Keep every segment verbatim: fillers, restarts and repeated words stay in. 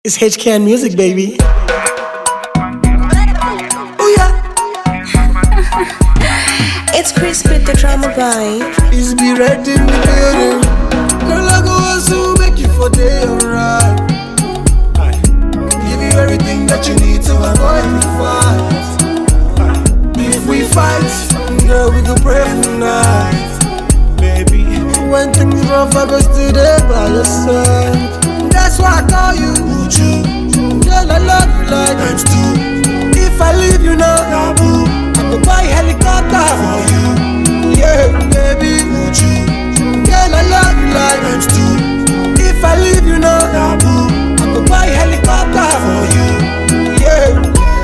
It's H K N Music, baby. Oh yeah. It's Chris with the drama boy. It's be ready in the building. Girl, I go hustle, make you for day alright. Give you everything that you need to avoid the fight. If we fight, girl, we go pray for night. Baby, when things rough, I go stay there by your side. That's why I call you Uju. Girl, I love you like times two. If I leave you now, taboo, I go buy helicopter for you. Yeah, baby, Uju. Girl, I love you like times two. If I leave you now, taboo, I go buy helicopter for you. Yeah.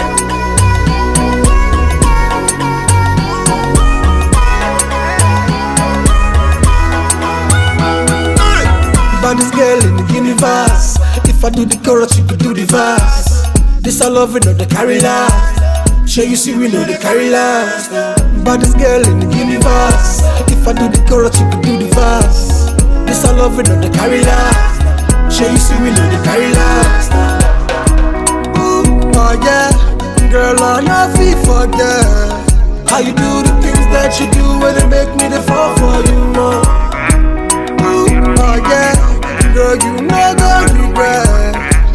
Baddest girl in the universe. If I do the chorus, you could do the verse. This I love it, know the carry last. Sure you see we know the carry last. Baddest girl in the universe. If I do the chorus, you could do the verse. This I love it, know the carry last. Sure you see we know the carry last. Ooh, oh yeah, girl I know fi forget how you do the things that you do when they make me the fall for you more. Ooh, oh yeah. Girl, you never regret.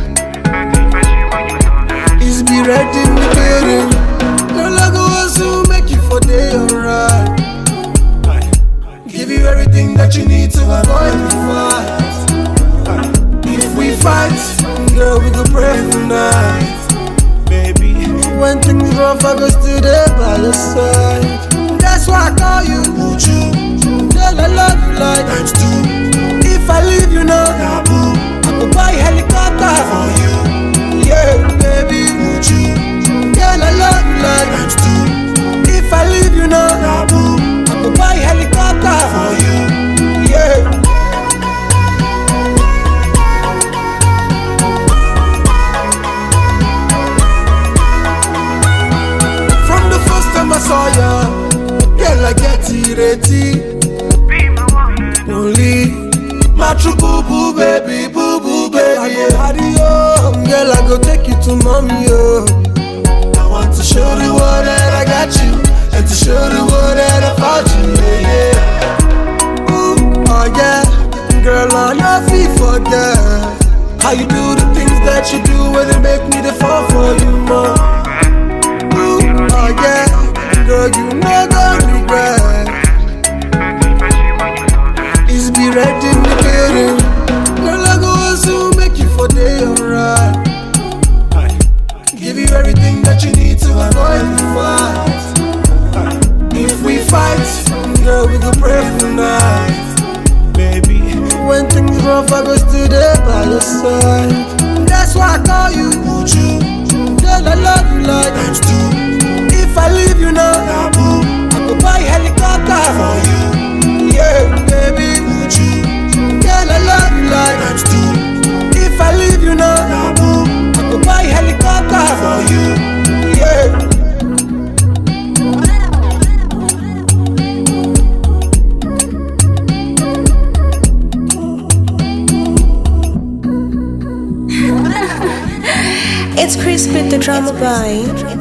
It's be ready in the building. Girl, I go hustle, make you for day alright. Give you everything that you need to avoid the fight. If we fight, girl, we go pray for night. Baby, when things rough, I go stay there by your side. That's why I call you Uju. Girl, I love you like times two. If I leave you now, taboo, I go buy helicopter for you. Yeah, baby, Uju. Girl, I love you like times two. If I leave you now, taboo, I go buy helicopter for you. Yeah. From the first time I saw ya, girl, I get irritated. Only my true boo boo baby, boo boo baby. I go party, oh, girl, I go take you to mommy, oh. I want to show the world that I got you, and to show the world that I found you, yeah, yeah. Ooh, oh yeah, girl, I know fi forget how you do the things that you do when they make me the fall for you more. Ooh, oh yeah, girl, you never regret. It's be ready in the building. Girl, I go hustle, make you for day alright. Give you everything that you need to avoid the fight. If we fight, girl, we go pray for night. Baby, when things rough, I go stay there by your side. That's why I call you Uju. Girl, I love you like times two. If I leave you now, taboo, I go buy helicopter for you. Yeah, baby, Uju. Girl, I love you like times two. If I leave you now, taboo, I go buy helicopter for you. Yeah. It's Chris with the drama boy.